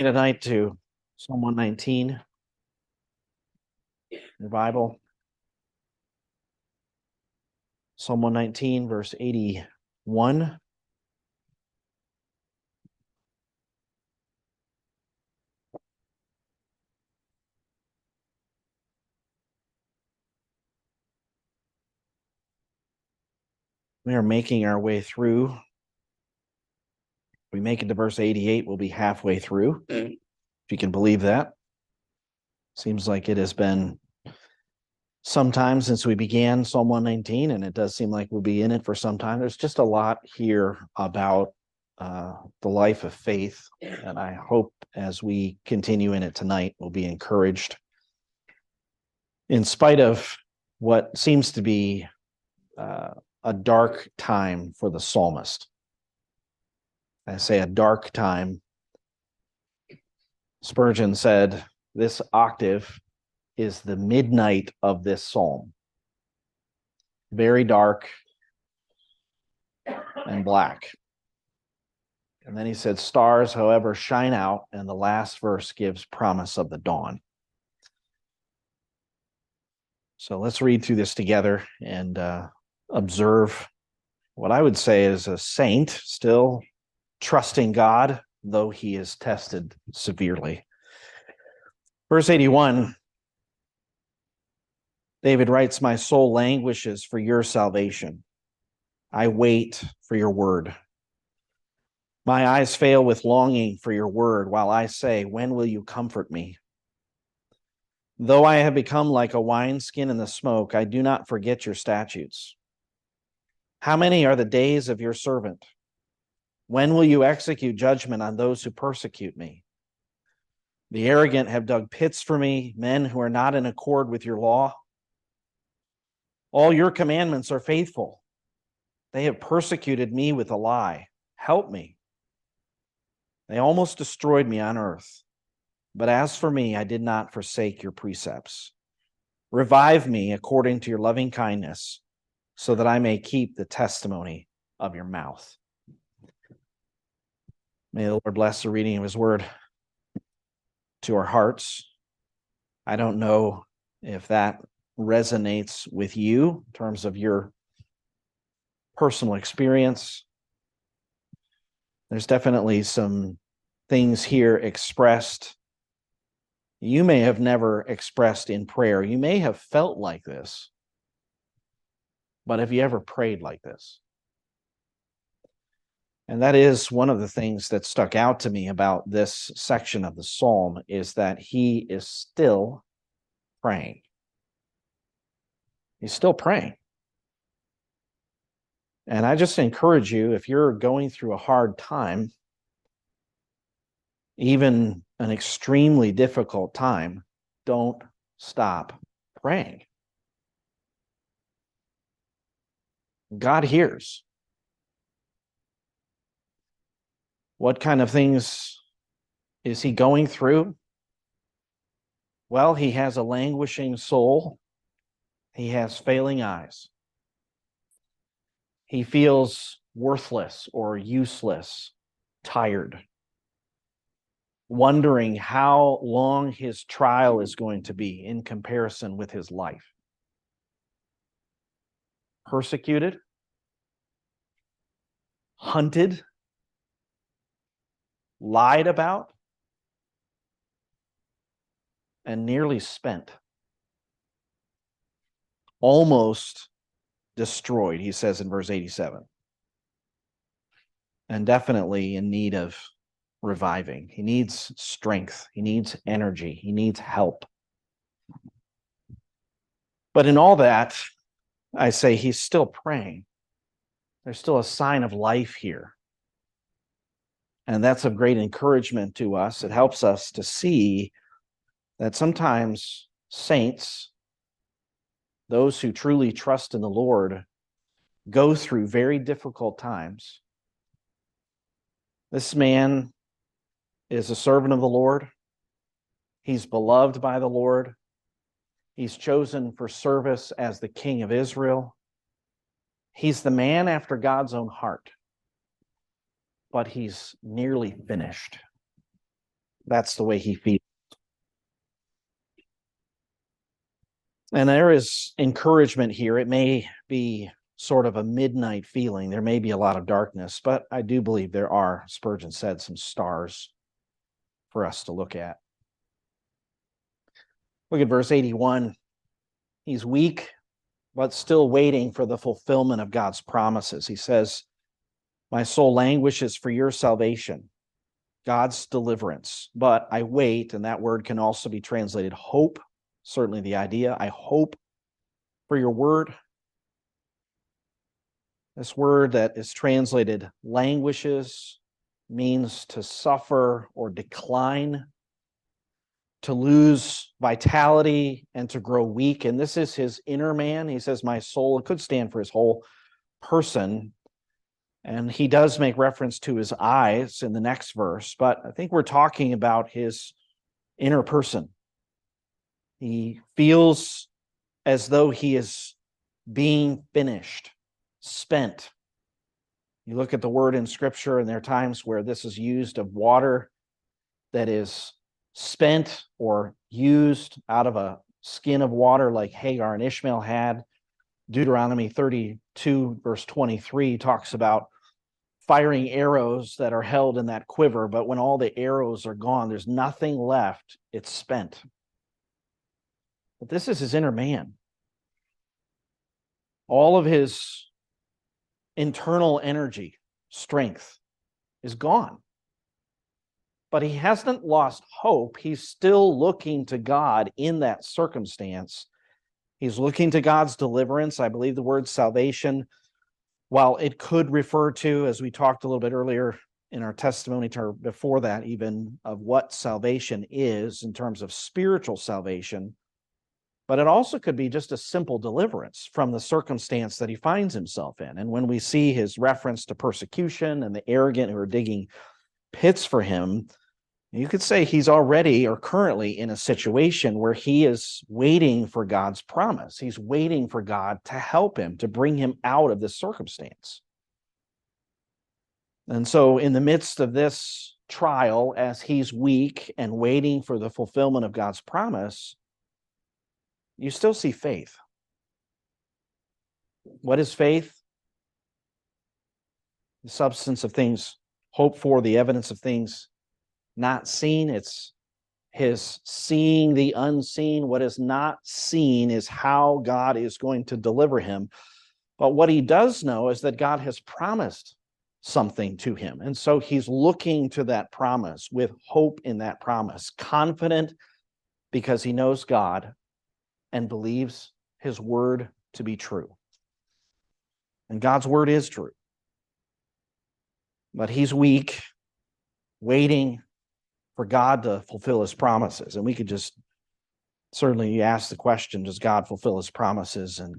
Tonight to Psalm 119, your Bible. Psalm 119, verse 81. We are making our way through. If we make it to verse 88, we'll be halfway through, if you can believe that. Seems like it has been some time since we began Psalm 119, and it does seem like we'll be in it for some time. There's just a lot here about the life of faith, and I hope as we continue in it tonight, we'll be encouraged. In spite of what seems to be a dark time for the psalmist. I say a dark time. Spurgeon said, this octave is the midnight of this psalm. Very dark and black. And then he said, stars, however, shine out, and the last verse gives promise of the dawn. So let's read through this together and observe what I would say is a saint still trusting God, though he is tested severely. Verse 81, David writes, my soul languishes for your salvation. I wait for your word. My eyes fail with longing for your word, while I say, when will you comfort me? Though I have become like a wineskin in the smoke, I do not forget your statutes. How many are the days of your servant? When will you execute judgment on those who persecute me? The arrogant have dug pits for me, men who are not in accord with your law. All your commandments are faithful. They have persecuted me with a lie. Help me. They almost destroyed me on earth. But as for me, I did not forsake your precepts. Revive me according to your loving kindness, so that I may keep the testimony of your mouth. May the Lord bless the reading of his word to our hearts. I don't know if that resonates with you in terms of your personal experience. There's definitely some things here expressed you may have never expressed in prayer. You may have felt like this, but have you ever prayed like this? And that is one of the things that stuck out to me about this section of the psalm, is that he is still praying. He's still praying. And I just encourage you, if you're going through a hard time, even an extremely difficult time, don't stop praying. God hears. What kind of things is he going through? Well, he has a languishing soul. He has failing eyes. He feels worthless or useless, tired, wondering how long his trial is going to be in comparison with his life. Persecuted, hunted, lied about, and nearly spent. Almost destroyed, he says in verse 87. And definitely in need of reviving. He needs strength. He needs energy. He needs help. But in all that, I say he's still praying. There's still a sign of life here. And that's of great encouragement to us. It helps us to see that sometimes saints, those who truly trust in the Lord, go through very difficult times. This man is a servant of the Lord. He's beloved by the Lord. He's chosen for service as the King of Israel. He's the man after God's own heart. But he's nearly finished. That's the way he feels. And there is encouragement here. It may be sort of a midnight feeling. There may be a lot of darkness, but I do believe there are, Spurgeon said, some stars for us to look at. Look at verse 81. He's weak, but still waiting for the fulfillment of God's promises. He says, my soul languishes for your salvation, God's deliverance. But I wait, and that word can also be translated hope. Certainly the idea, I hope for your word. This word that is translated languishes means to suffer or decline, to lose vitality and to grow weak. And this is his inner man. He says, my soul, it could stand for his whole person. And he does make reference to his eyes in the next verse, but I think we're talking about his inner person. He feels as though he is being finished, spent. You look at the word in Scripture, and there are times where this is used of water that is spent or used out of a skin of water like Hagar and Ishmael had. Deuteronomy 32, verse 23, talks about firing arrows that are held in that quiver, but when all the arrows are gone, there's nothing left. It's spent. But this is his inner man. All of his internal energy, strength is gone. But he hasn't lost hope. He's still looking to God in that circumstance. He's looking to God's deliverance. I believe the word salvation, while it could refer to, as we talked a little bit earlier in our testimony before that even, of what salvation is in terms of spiritual salvation, but it also could be just a simple deliverance from the circumstance that he finds himself in. And when we see his reference to persecution and the arrogant who are digging pits for him, you could say he's already or currently in a situation where he is waiting for God's promise. He's waiting for God to help him, to bring him out of this circumstance. And so in the midst of this trial, as he's weak and waiting for the fulfillment of God's promise, you still see faith. What is faith? The substance of things hoped for, the evidence of things not seen. It's his seeing the unseen. What is not seen is how God is going to deliver him. But what he does know is that God has promised something to him. And so he's looking to that promise with hope in that promise, confident because he knows God and believes his word to be true. And God's word is true. But he's weak, waiting for God to fulfill his promises. And we could just certainly ask the question, does God fulfill his promises? And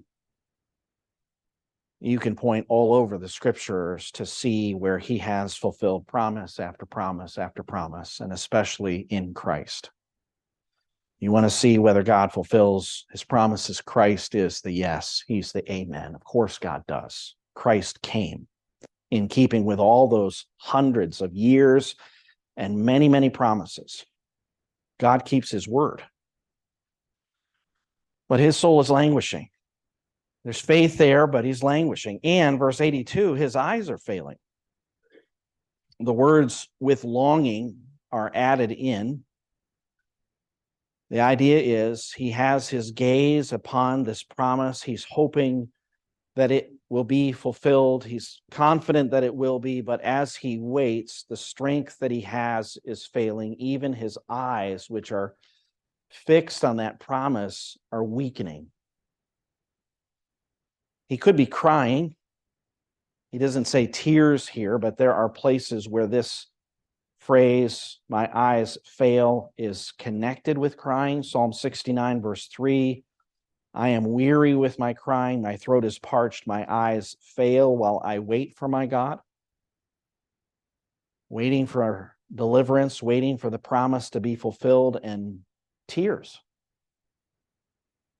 you can point all over the scriptures to see where he has fulfilled promise after promise after promise, and especially in Christ. You want to see whether God fulfills his promises. Christ is the yes. He's the amen. Of course God does. Christ came in keeping with all those hundreds of years and many, many promises. God keeps his word. But his soul is languishing. There's faith there, but he's languishing. And verse 82, his eyes are failing. The words with longing are added in. The idea is he has his gaze upon this promise. He's hoping that it will be fulfilled. He's confident that it will be, but as he waits, the strength that he has is failing. Even his eyes, which are fixed on that promise, are weakening. He could be crying. He doesn't say tears here, but there are places where this phrase, my eyes fail, is connected with crying. Psalm 69, verse 3, I am weary with my crying, my throat is parched, my eyes fail while I wait for my God. Waiting for deliverance, waiting for the promise to be fulfilled, and tears.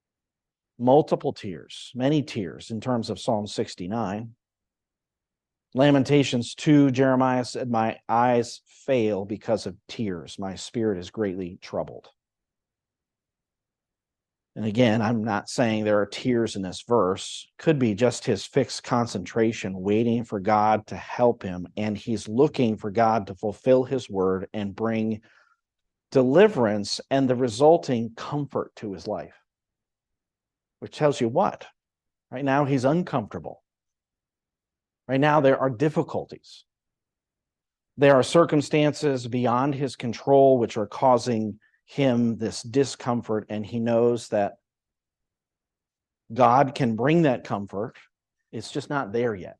Multiple tears, many tears in terms of Psalm 69. Lamentations 2, Jeremiah said, my eyes fail because of tears. My spirit is greatly troubled. And again, I'm not saying there are tears in this verse. Could be just his fixed concentration, waiting for God to help him. And he's looking for God to fulfill his word and bring deliverance and the resulting comfort to his life. Which tells you what? Right now, he's uncomfortable. Right now, there are difficulties. There are circumstances beyond his control which are causing him this discomfort, and he knows that God can bring that comfort. It's just not there yet.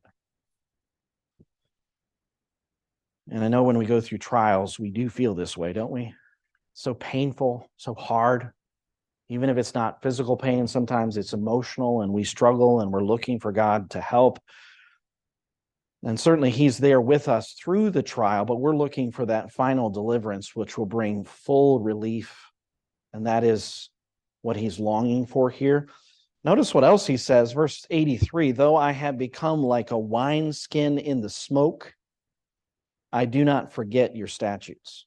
And I know when we go through trials, we do feel this way, don't we? So painful, so hard. Even if it's not physical pain, sometimes it's emotional, and we struggle and we're looking for God to help. And certainly he's there with us through the trial, but we're looking for that final deliverance, which will bring full relief. And that is what he's longing for here. Notice what else he says, verse 83, though I have become like a wineskin in the smoke, I do not forget your statutes.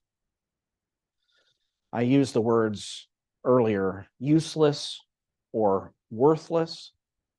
I used the words earlier, useless or worthless.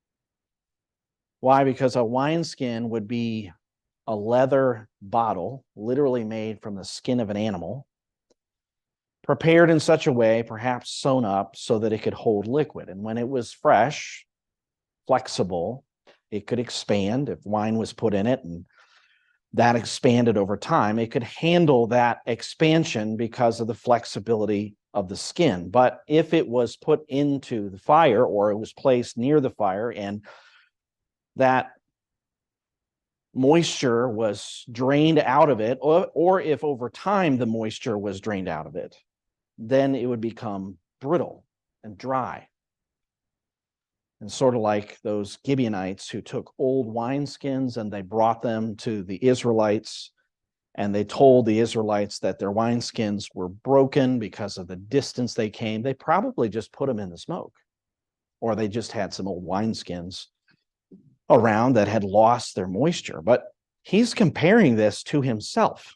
Why? Because a wineskin would be a leather bottle, literally made from the skin of an animal, prepared in such a way, perhaps sewn up so that it could hold liquid. And when it was fresh, flexible, it could expand. If wine was put in it and that expanded over time, it could handle that expansion because of the flexibility of the skin. But if it was put into the fire, or it was placed near the fire, and that moisture was drained out of it, or if over time the moisture was drained out of it, then it would become brittle and dry. And sort of like those Gibeonites who took old wineskins and they brought them to the Israelites, and they told the Israelites that their wineskins were broken because of the distance they came. They probably just put them in the smoke, or they just had some old wineskins around that had lost their moisture. But he's comparing this to himself.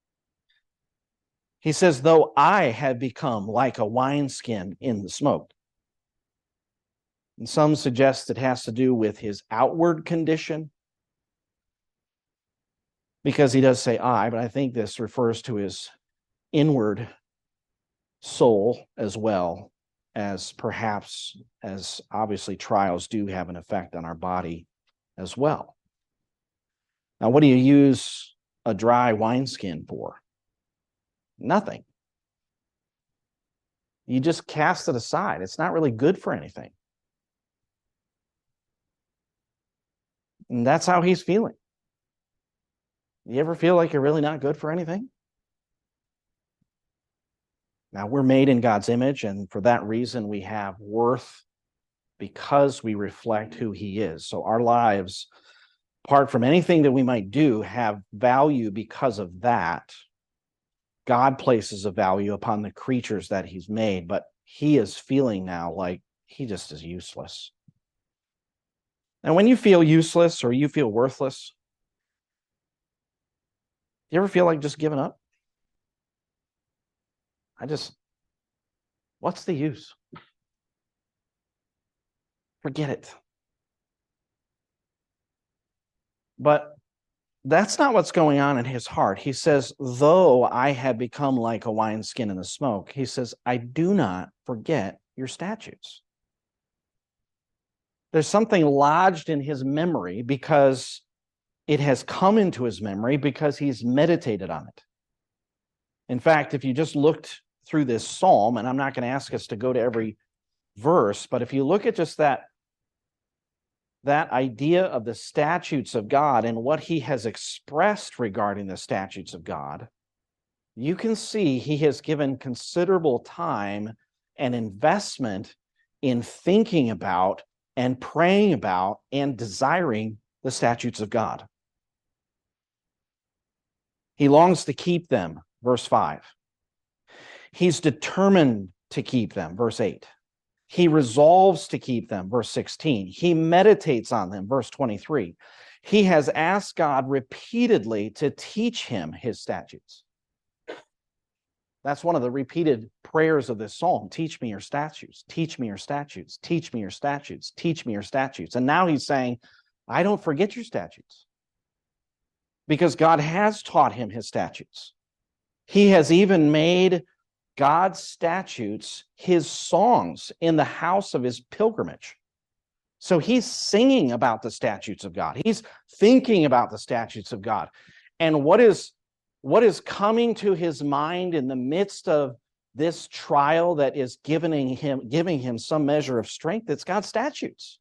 He says, though I have become like a wineskin in the smoke. And some suggest it has to do with his outward condition, because he does say I, but I think this refers to his inward soul as well, as perhaps, as obviously trials do have an effect on our body as well. Now, what do you use a dry wineskin for? Nothing. You just cast it aside. It's not really good for anything. And that's how he's feeling. You ever feel like you're really not good for anything? Now, we're made in God's image, and for that reason, we have worth because we reflect who he is. So our lives, apart from anything that we might do, have value because of that. God places a value upon the creatures that he's made, but he is feeling now like he just is useless. And when you feel useless or you feel worthless, do you ever feel like just giving up? What's the use? Forget it. But that's not what's going on in his heart. He says, though I have become like a wineskin in the smoke, he says, I do not forget your statutes. There's something lodged in his memory because it has come into his memory because he's meditated on it. In fact, if you just looked through this psalm, and I'm not going to ask us to go to every verse, but if you look at just that idea of the statutes of God and what he has expressed regarding the statutes of God, you can see he has given considerable time and investment in thinking about and praying about and desiring the statutes of God. He longs to keep them, verse 5. He's determined to keep them, verse 8. He resolves to keep them, verse 16. He meditates on them, verse 23. He has asked God repeatedly to teach him his statutes. That's one of the repeated prayers of this psalm. Teach me your statutes, teach me your statutes, teach me your statutes, teach me your statutes. And now he's saying, I don't forget your statutes. Because God has taught him his statutes. He has even made God's statutes his songs in the house of his pilgrimage. So he's singing about the statutes of God. He's thinking about the statutes of God. And what is coming to his mind in the midst of this trial that is giving him some measure of strength? It's God's statutes.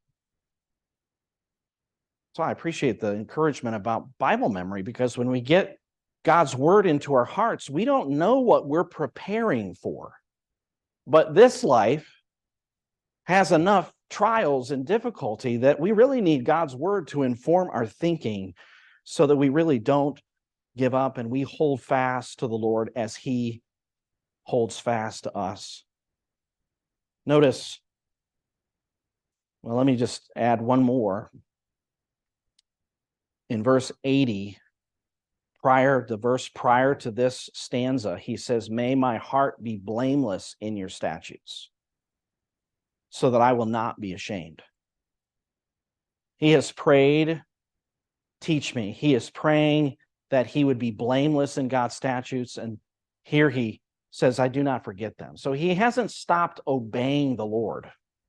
So I appreciate the encouragement about Bible memory, because when we get God's word into our hearts, we don't know what we're preparing for. But this life has enough trials and difficulty that we really need God's word to inform our thinking so that we really don't give up and we hold fast to the Lord as he holds fast to us. Notice, well, let me just add one more. In verse 80, the verse prior to this stanza, he says, may my heart be blameless in your statutes, so that I will not be ashamed. He has prayed, teach me. He is praying that he would be blameless in God's statutes. And here he says, I do not forget them. So he hasn't stopped obeying the Lord.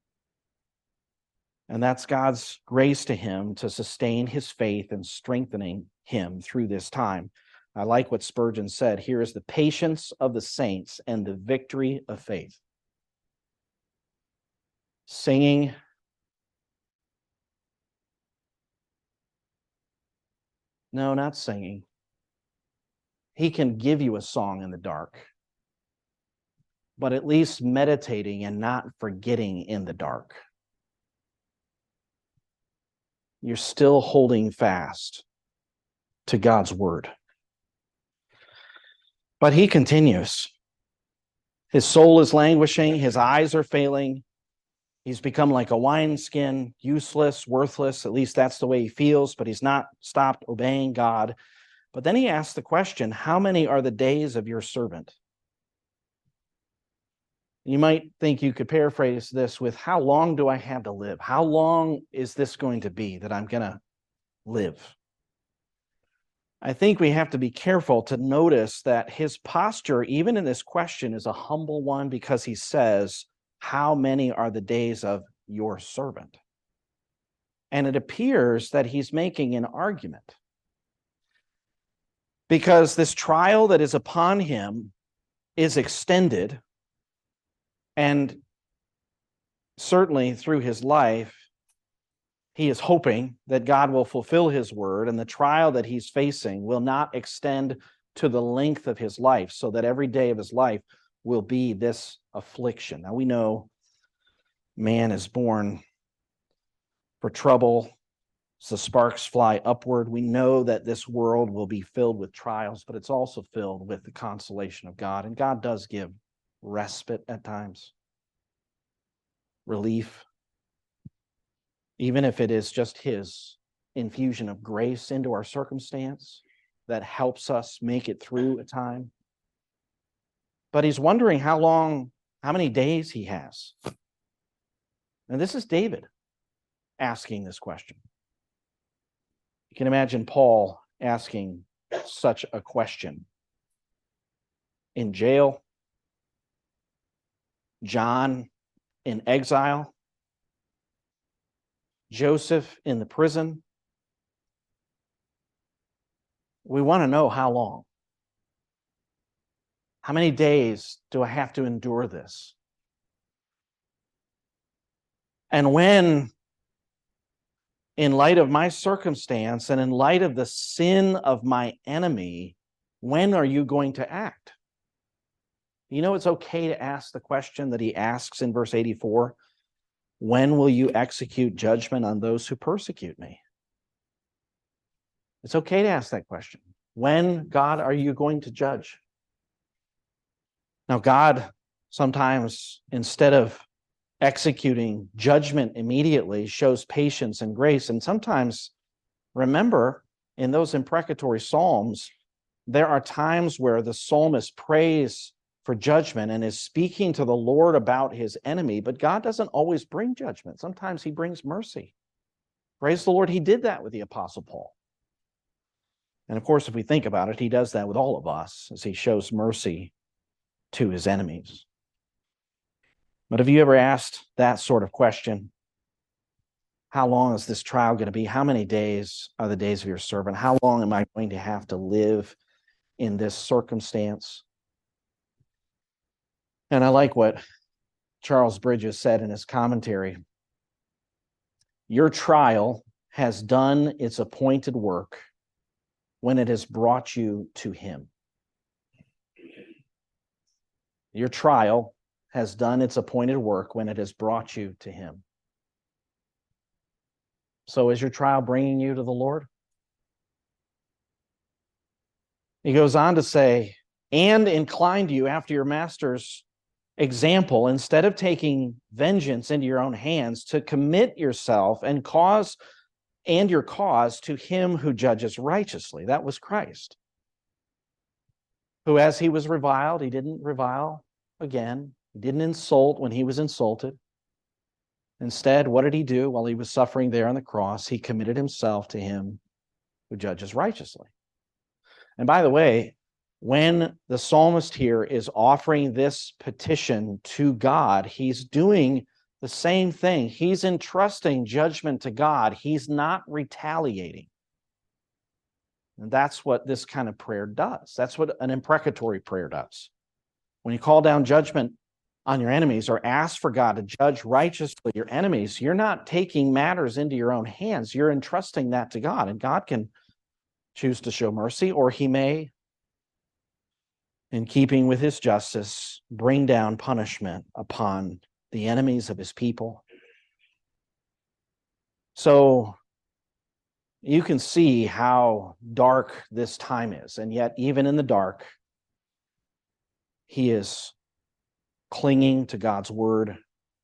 And that's God's grace to him to sustain his faith and strengthening him through this time. I like what Spurgeon said. Here is the patience of the saints and the victory of faith. Singing, no, not singing. He can give you a song in the dark, but at least meditating and not forgetting in the dark. You're still holding fast to God's word. But he continues. His soul is languishing. His eyes are failing. He's become like a wineskin, useless, worthless. At least that's the way he feels, but he's not stopped obeying God. But then he asks the question, how many are the days of your servant? You might think you could paraphrase this with, how long do I have to live? How long is this going to be that I'm going to live? I think we have to be careful to notice that his posture, even in this question, is a humble one, because he says, how many are the days of your servant? And it appears that he's making an argument, because this trial that is upon him is extended. And certainly through his life, he is hoping that God will fulfill his word, and the trial that he's facing will not extend to the length of his life, so that every day of his life will be this affliction. Now we know man is born for trouble. So sparks fly upward. We know that this world will be filled with trials, but it's also filled with the consolation of God. And God does give respite at times, relief, even if it is just his infusion of grace into our circumstance that helps us make it through a time. But he's wondering how many days he has. And this is David asking this question. You can imagine Paul asking such a question. In jail, John in exile, Joseph in the prison. We want to know how long. How many days do I have to endure this? And when, in light of my circumstance and in light of the sin of my enemy, when are you going to act? You know, it's okay to ask the question that he asks in verse 84. When will you execute judgment on those who persecute me? It's okay to ask that question. When, God, are you going to judge? Now, God sometimes, instead of executing judgment immediately, shows patience and grace. And sometimes Remember, in those imprecatory psalms, there are times where the psalmist prays for judgment and is speaking to the Lord about his enemy, but God doesn't always bring judgment. Sometimes he brings mercy. Praise the Lord, he did that with the Apostle Paul. And of course, if we think about it, he does that with all of us as he shows mercy to his enemies. But have you ever asked that sort of question? How long is this trial going to be? How many days are the days of your servant? How long am I going to have to live in this circumstance? And I like what Charles Bridges said in his commentary. Your trial has done its appointed work when it has brought you to him. Your trial has done its appointed work when it has brought you to him. So is your trial bringing you to the Lord? He goes on to say, and inclined you after your master's example, instead of taking vengeance into your own hands, to commit yourself and your cause to him who judges righteously. That was Christ, who, as he was reviled, he didn't revile again. He didn't insult when he was insulted. Instead, what did he do while he was suffering there on the cross? He committed himself to him who judges righteously. And by the way, when the psalmist here is offering this petition to God, he's doing the same thing. He's entrusting judgment to God. He's not retaliating. And that's what this kind of prayer does. That's what an imprecatory prayer does. When you call down judgment on your enemies or ask for God to judge righteously your enemies, you're not taking matters into your own hands. You're entrusting that to God, and God can choose to show mercy, or he may, in keeping with his justice, bring down punishment upon the enemies of his people. So you can see how dark this time is, and yet even in the dark, he is clinging to God's word,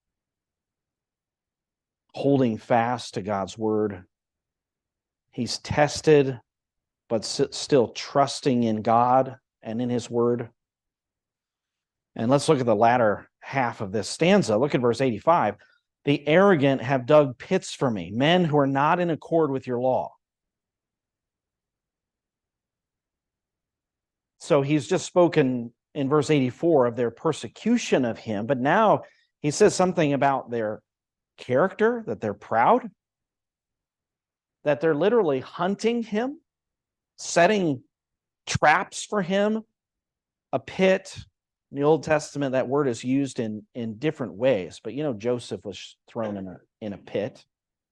holding fast to God's word. He's tested, but still trusting in God and in his word. And let's look at the latter half of this stanza. Look at verse 85. The arrogant have dug pits for me, men who are not in accord with your law. So he's just spoken in verse 84 of their persecution of him, but now he says something about their character, that they're proud, that they're literally hunting him, setting traps for him, a pit. In the Old Testament, that word is used in different ways, but you know, Joseph was thrown in a pit.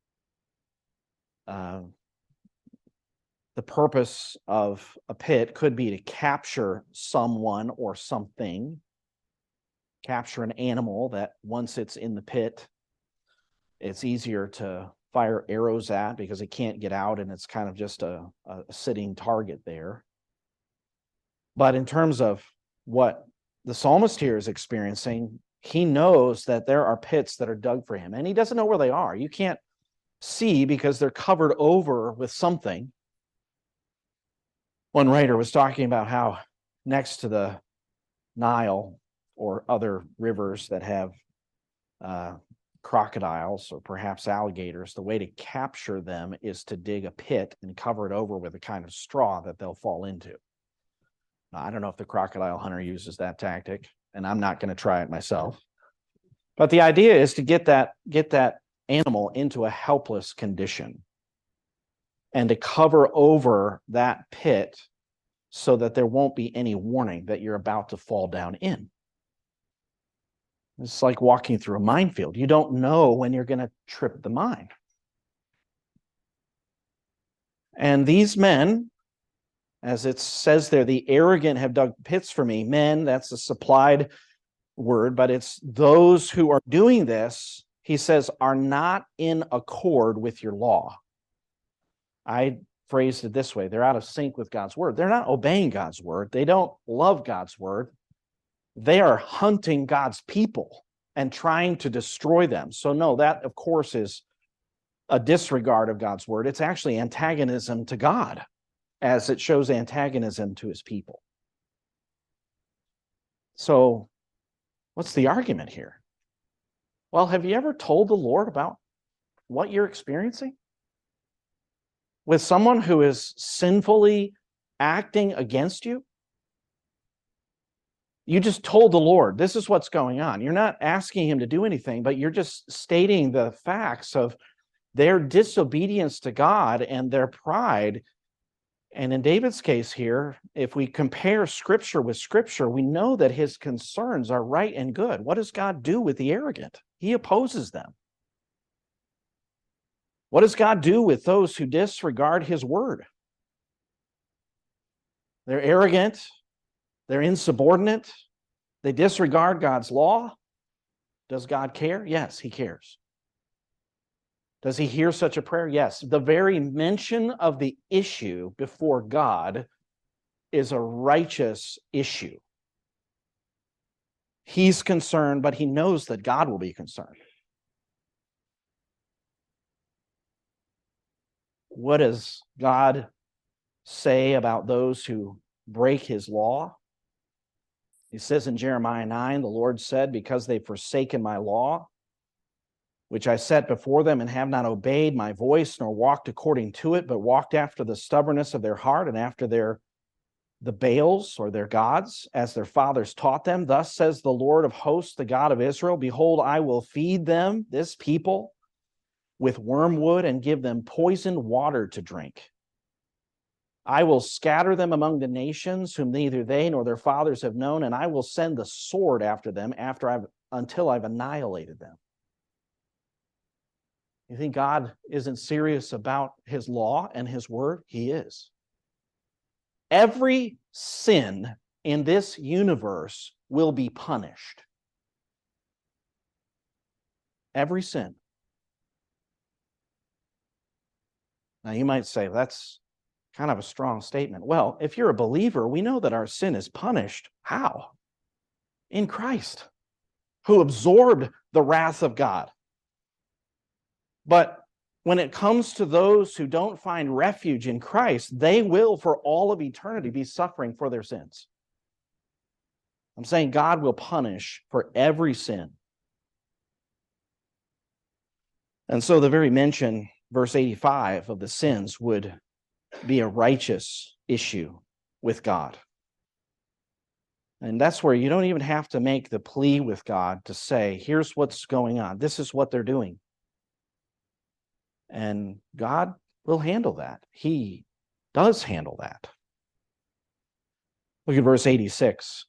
The purpose of a pit could be to capture someone or something, capture an animal that once it's in the pit, it's easier to fire arrows at because it can't get out and it's kind of just a sitting target there. But in terms of what the psalmist here is experiencing, he knows that there are pits that are dug for him, and he doesn't know where they are. You can't see because they're covered over with something. One writer was talking about how next to the Nile or other rivers that have crocodiles or perhaps alligators, the way to capture them is to dig a pit and cover it over with a kind of straw that they'll fall into. Now, I don't know if the crocodile hunter uses that tactic, and I'm not going to try it myself. But the idea is to get that animal into a helpless condition and to cover over that pit so that there won't be any warning that you're about to fall down in. It's like walking through a minefield. You don't know when you're going to trip the mine. And these men, as it says there, the arrogant have dug pits for me. Men, that's a supplied word, but it's those who are doing this, he says, are not in accord with your law. I phrased it this way. They're out of sync with God's word. They're not obeying God's word. They don't love God's word. They are hunting God's people and trying to destroy them. So no, that of course is a disregard of God's word. It's actually antagonism to God, as it shows antagonism to his people. So, what's the argument here? Well, have you ever told the Lord about what you're experiencing? With someone who is sinfully acting against you? You just told the Lord, this is what's going on. You're not asking him to do anything, but you're just stating the facts of their disobedience to God and their pride. And in David's case here, if we compare Scripture with Scripture, we know that his concerns are right and good. What does God do with the arrogant? He opposes them. What does God do with those who disregard his word? They're arrogant. They're insubordinate. They disregard God's law. Does God care? Yes, he cares. Does he hear such a prayer? Yes. The very mention of the issue before God is a righteous issue. He's concerned, but he knows that God will be concerned. What does God say about those who break his law? He says in Jeremiah 9, the Lord said, because they've forsaken my law, which I set before them, and have not obeyed my voice, nor walked according to it, but walked after the stubbornness of their heart and after the Baals or their gods, as their fathers taught them. Thus says the Lord of hosts, the God of Israel, behold, I will feed them, this people, with wormwood and give them poisoned water to drink. I will scatter them among the nations whom neither they nor their fathers have known, and I will send the sword after them until I've annihilated them. You think God isn't serious about his law and his word? He is. Every sin in this universe will be punished. Every sin. Now you might say, that's kind of a strong statement. Well, if you're a believer, we know that our sin is punished. How? In Christ, who absorbed the wrath of God. But when it comes to those who don't find refuge in Christ, they will for all of eternity be suffering for their sins. I'm saying God will punish for every sin. And so the very mention, verse 85, of the sins would be a righteous issue with God. And that's where you don't even have to make the plea with God to say, here's what's going on. This is what they're doing. And God will handle that. He does handle that. Look at verse 86.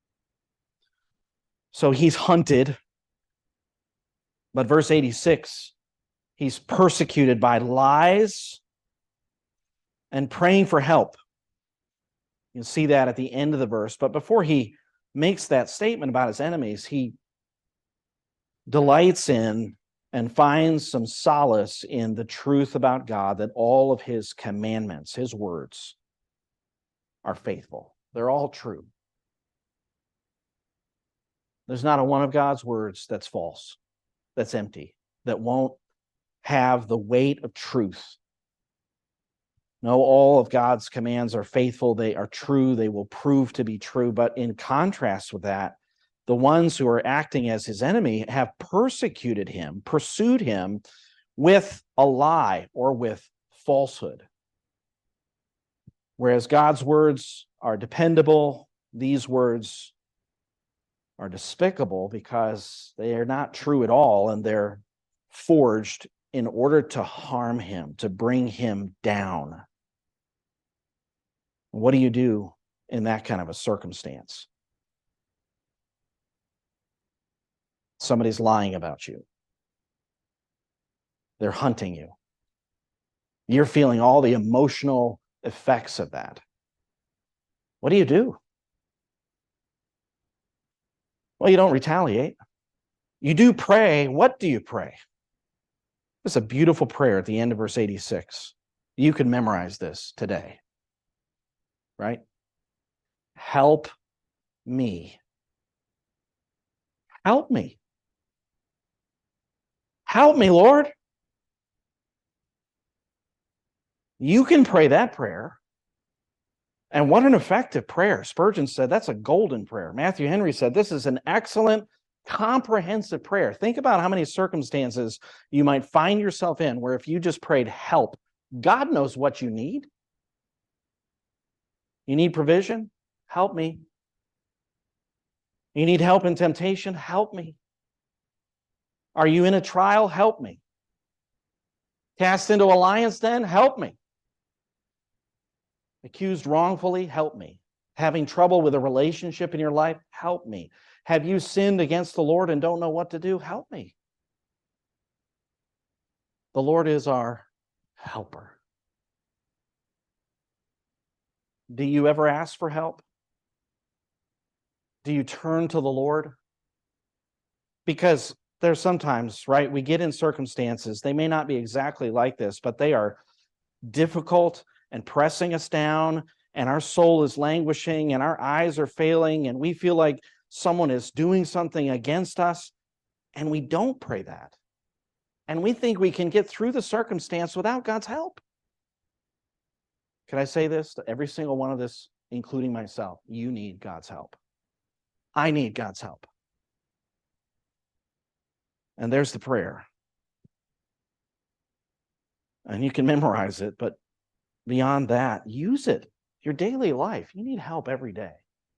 So he's hunted. But verse 86, he's persecuted by lies and praying for help. You'll see that at the end of the verse. But before he makes that statement about his enemies, he delights in and finds some solace in the truth about God, that all of his commandments, his words, are faithful. They're all true. There's not a one of God's words that's false, that's empty, that won't have the weight of truth. No, all of God's commands are faithful. They are true. They will prove to be true. But in contrast with that, the ones who are acting as his enemy have persecuted him, pursued him with a lie or with falsehood. Whereas God's words are dependable, these words are despicable because they are not true at all, and they're forged in order to harm him, to bring him down. What do you do in that kind of a circumstance? Somebody's lying about you. They're hunting you. You're feeling all the emotional effects of that. What do you do? Well, you don't retaliate. You do pray. What do you pray? It's a beautiful prayer at the end of verse 86. You can memorize this today. Right? Help me. Help me. Help me, Lord. You can pray that prayer. And what an effective prayer. Spurgeon said that's a golden prayer. Matthew Henry said this is an excellent, comprehensive prayer. Think about how many circumstances you might find yourself in where if you just prayed help, God knows what you need. You need provision? Help me. You need help in temptation? Help me. Are you in a trial? Help me. Cast into a lion's den? Help me. Accused wrongfully? Help me. Having trouble with a relationship in your life? Help me. Have you sinned against the Lord and don't know what to do? Help me. The Lord is our helper. Do you ever ask for help? Do you turn to the Lord? Because there's sometimes, right, we get in circumstances, they may not be exactly like this, but they are difficult and pressing us down, and our soul is languishing, and our eyes are failing, and we feel like someone is doing something against us, and we don't pray that. And we think we can get through the circumstance without God's help. Can I say this to every single one of this, including myself? You need God's help. I need God's help. And there's the prayer. And you can memorize it, but beyond that, use it. Your daily life, you need help every day.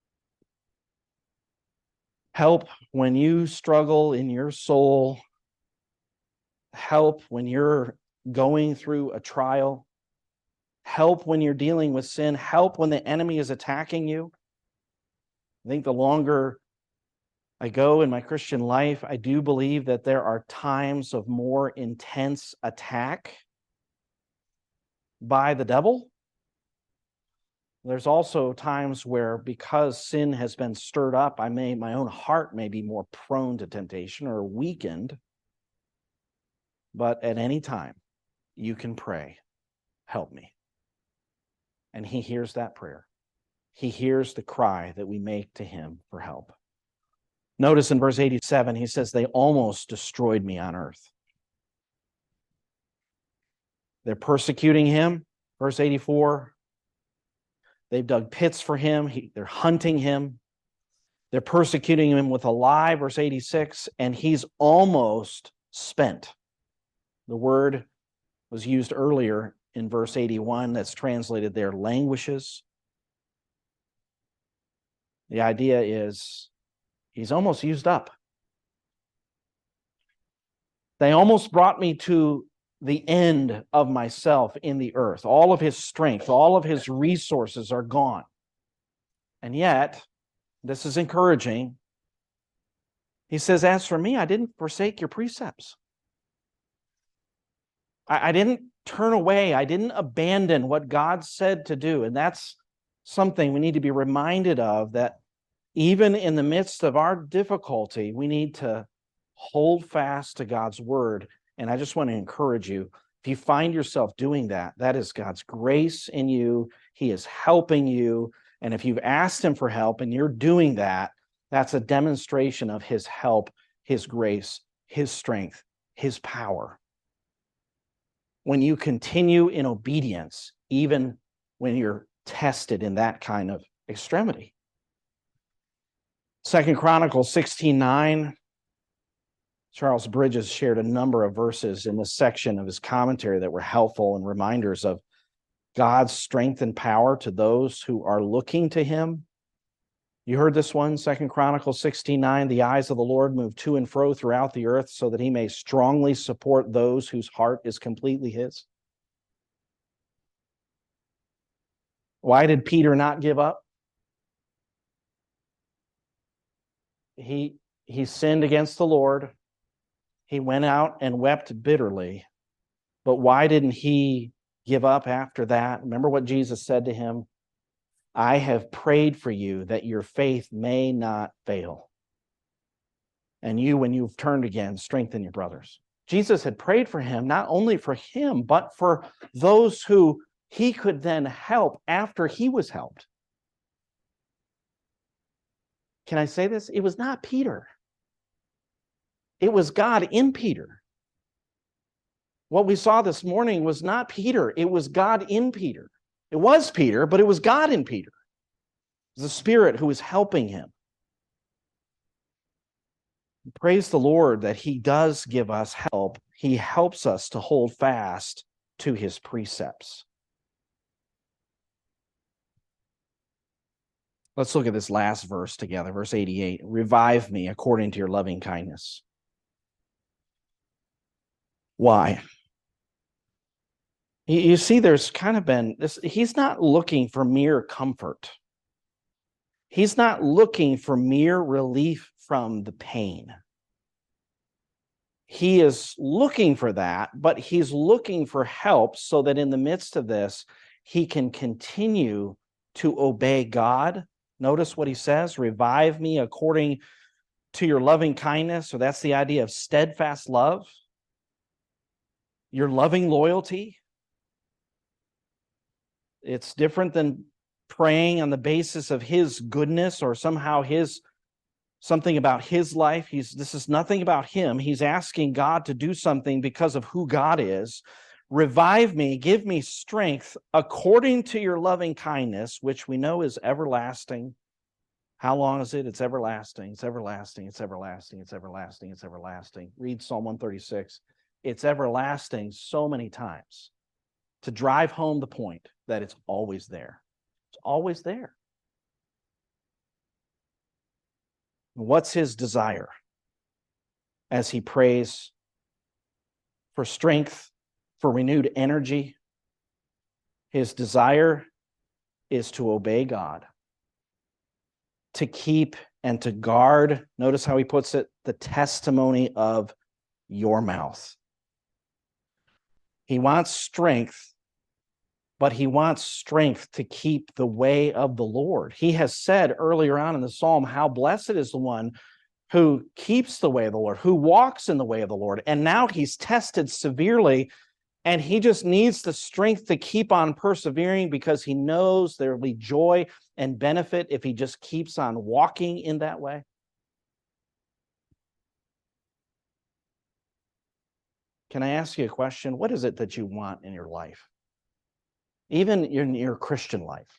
Help when you struggle in your soul. Help when you're going through a trial. Help when you're dealing with sin. Help when the enemy is attacking you. I think the longer I go in my Christian life, I do believe that there are times of more intense attack by the devil. There's also times where, because sin has been stirred up, my own heart may be more prone to temptation or weakened. But at any time, you can pray, help me. And he hears that prayer. He hears the cry that we make to him for help. Notice in verse 87, he says, they almost destroyed me on earth. They're persecuting him. Verse 84, they've dug pits for him. They're hunting him. They're persecuting him with a lie, verse 86, and he's almost spent. The word was used earlier in verse 81 that's translated there, languishes. The idea is he's almost used up. They almost brought me to the end of myself in the earth. All of his strength, all of his resources are gone. And yet, this is encouraging. He says, as for me, I didn't forsake your precepts. I didn't turn away. I didn't abandon what God said to do. And that's something we need to be reminded of, that even in the midst of our difficulty, we need to hold fast to God's word. And I just want to encourage you, if you find yourself doing that, that is God's grace in you. He is helping you. And if you've asked him for help and you're doing that, that's a demonstration of his help, his grace, his strength, his power. When you continue in obedience, even when you're tested in that kind of extremity. 2 Chronicles 16:9, Charles Bridges shared a number of verses in this section of his commentary that were helpful and reminders of God's strength and power to those who are looking to him. You heard this one, 2 Chronicles 16:9, the eyes of the Lord move to and fro throughout the earth so that he may strongly support those whose heart is completely his. Why did Peter not give up? He sinned against the Lord. He went out and wept bitterly. But why didn't he give up after that? Remember what Jesus said to him? I have prayed for you that your faith may not fail. And you, when you've turned again, strengthen your brothers. Jesus had prayed for him, not only for him, but for those who he could then help after he was helped. Can I say this? It was not Peter. It was God in Peter. What we saw this morning was not Peter, it was God in Peter. It was Peter, but it was God in Peter. It was the Spirit who was helping him. Praise the Lord that he does give us help. He helps us to hold fast to his precepts. Let's look at this last verse together, verse 88. Revive me according to your loving kindness. Why? You see, there's kind of been this, he's not looking for mere comfort. He's not looking for mere relief from the pain. He is looking for that, but he's looking for help so that in the midst of this, he can continue to obey God. Notice what he says, revive me according to your loving kindness. So that's the idea of steadfast love, your loving loyalty. It's different than praying on the basis of his goodness or somehow something about his life. This is nothing about him. He's asking God to do something because of who God is. Revive me, give me strength according to your loving kindness, which we know is everlasting. How long is it? It's everlasting. It's everlasting. It's everlasting. It's everlasting. It's everlasting. Read Psalm 136. It's everlasting so many times to drive home the point that it's always there. It's always there. What's his desire as he prays for strength, for renewed energy? His desire is to obey God, to keep and to guard, notice how he puts it, the testimony of your mouth. He wants strength, but he wants strength to keep the way of the Lord. He has said earlier on in the psalm, how blessed is the one who keeps the way of the Lord, who walks in the way of the Lord. And now he's tested severely, and he just needs the strength to keep on persevering because he knows there will be joy and benefit if he just keeps on walking in that way. Can I ask you a question? What is it that you want in your life? Even in your Christian life.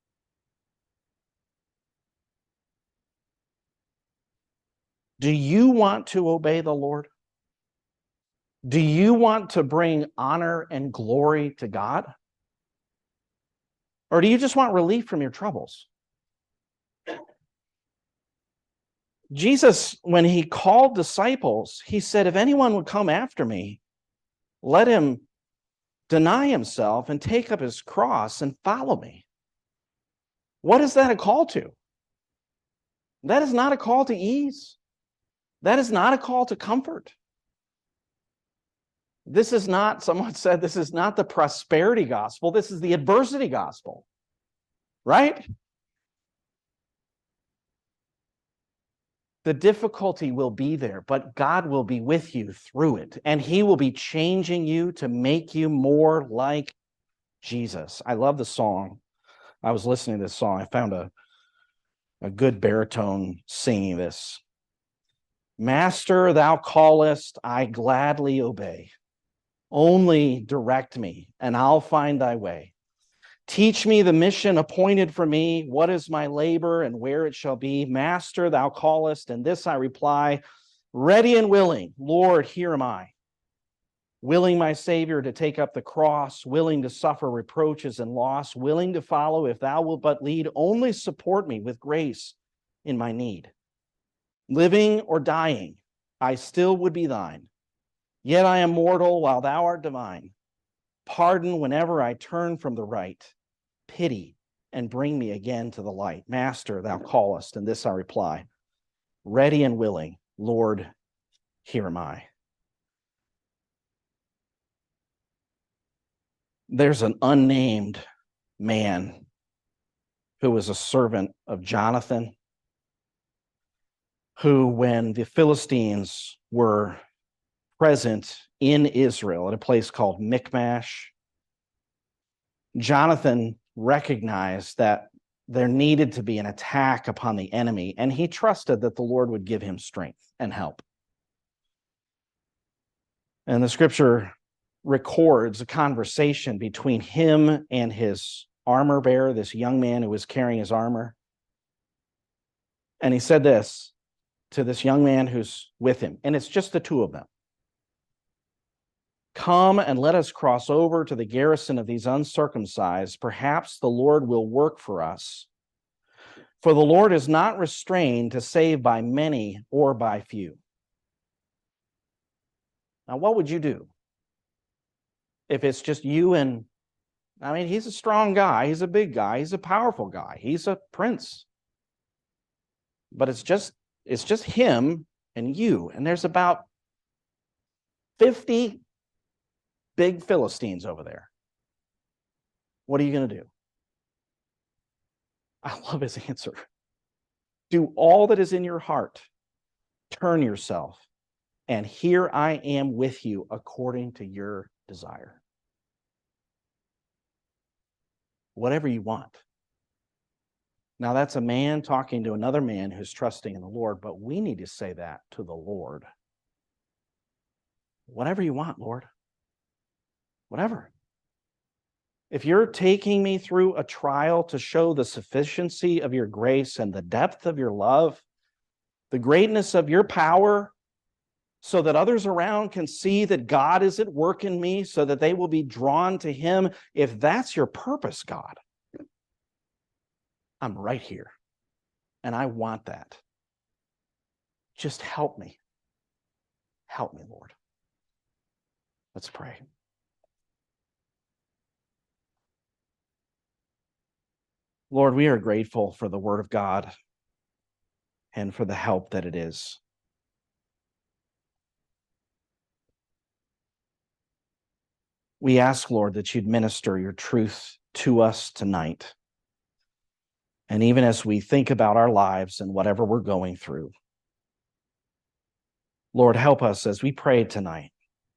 Do you want to obey the Lord? Do you want to bring honor and glory to God? Or do you just want relief from your troubles? Jesus, when he called disciples, he said, if anyone would come after me, let him deny himself and take up his cross and follow me. What is that a call to? That is not a call to ease. That is not a call to comfort. This is not, someone said, this is not the prosperity gospel. This is the adversity gospel, right? The difficulty will be there, but God will be with you through it, and he will be changing you to make you more like Jesus. I love the song. I was listening to this song. I found a good baritone singing this. Master, thou callest, I gladly obey. Only direct me, and I'll find thy way. Teach me the mission appointed for me. What is my labor and where it shall be? Master, thou callest, and this I reply, ready and willing. Lord, here am I. Willing, my Savior, to take up the cross, willing to suffer reproaches and loss, willing to follow if thou wilt but lead. Only support me with grace in my need. Living or dying, I still would be thine. Yet I am mortal while thou art divine. Pardon whenever I turn from the right. Pity and bring me again to the light. Master, thou callest, and this I reply, ready and willing. Lord, here am I. There's an unnamed man who was a servant of Jonathan, who, when the Philistines were present in Israel at a place called Michmash, Jonathan recognized that there needed to be an attack upon the enemy, and he trusted that the Lord would give him strength and help. And the scripture records a conversation between him and his armor bearer, this young man who was carrying his armor. And he said this to this young man who's with him, and it's just the two of them. Come and let us cross over to the garrison of these uncircumcised. Perhaps the Lord will work for us. For the Lord is not restrained to save by many or by few. Now, what would you do if it's just you and, I mean, he's a strong guy, he's a big guy, he's a powerful guy, he's a prince. But it's just him and you, and there's about 50 big Philistines over there. What are you going to do? I love his answer. Do all that is in your heart. Turn yourself, and here I am with you according to your desire. Whatever you want. Now, that's a man talking to another man who's trusting in the Lord, but we need to say that to the Lord. Whatever you want, Lord. Whatever. If you're taking me through a trial to show the sufficiency of your grace and the depth of your love, the greatness of your power, so that others around can see that God is at work in me, so that they will be drawn to him, if that's your purpose, God, I'm right here, and I want that. Just help me. Help me, Lord. Let's pray. Lord, we are grateful for the word of God and for the help that it is. We ask, Lord, that you'd minister your truth to us tonight. And even as we think about our lives and whatever we're going through, Lord, help us as we pray tonight.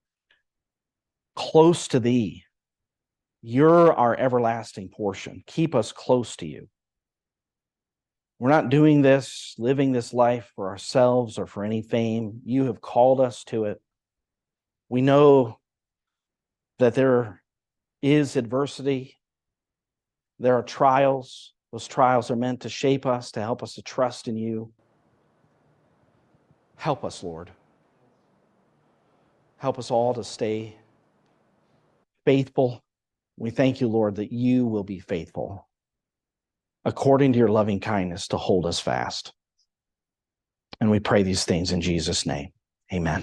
Close to thee. You're our everlasting portion. Keep us close to you. We're not doing this, living this life for ourselves or for any fame. You have called us to it. We know that there is adversity. There are trials. Those trials are meant to shape us, to help us to trust in you. Help us, Lord. Help us all to stay faithful. We thank you, Lord, that you will be faithful according to your loving kindness to hold us fast. And we pray these things in Jesus' name. Amen.